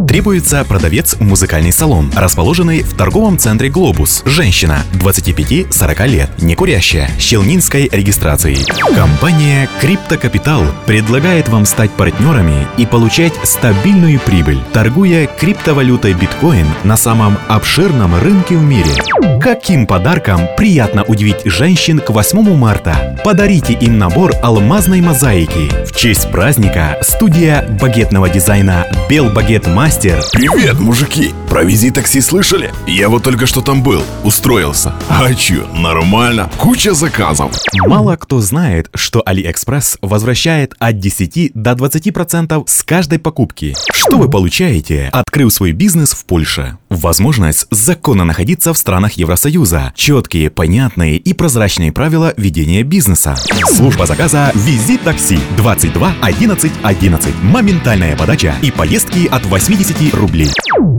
Требуется продавец «Музыкальный салон», расположенный в торговом центре «Глобус». Женщина, 25-40 лет, не курящая, с челнинской регистрацией. Компания «Криптокапитал» предлагает вам стать партнерами и получать стабильную прибыль, торгуя криптовалютой биткоин на самом обширном рынке в мире. Каким подарком приятно удивить женщин к 8 марта? Подарите им набор алмазной мозаики. В честь праздника студия багетного дизайна «Белбагет Мастер». Привет, мужики! Про Визи Такси слышали? Я вот только что там был, устроился. А чё, нормально, куча заказов. Мало кто знает, что AliExpress возвращает от 10 до 20% с каждой покупки. Что вы получаете, открыв свой бизнес в Польше? Возможность законно находиться в странах Евросоюза, четкие, понятные и прозрачные правила ведения бизнеса. Служба заказа Визи Такси 22 11 11. Моментальная подача и поездки от 80 рублей.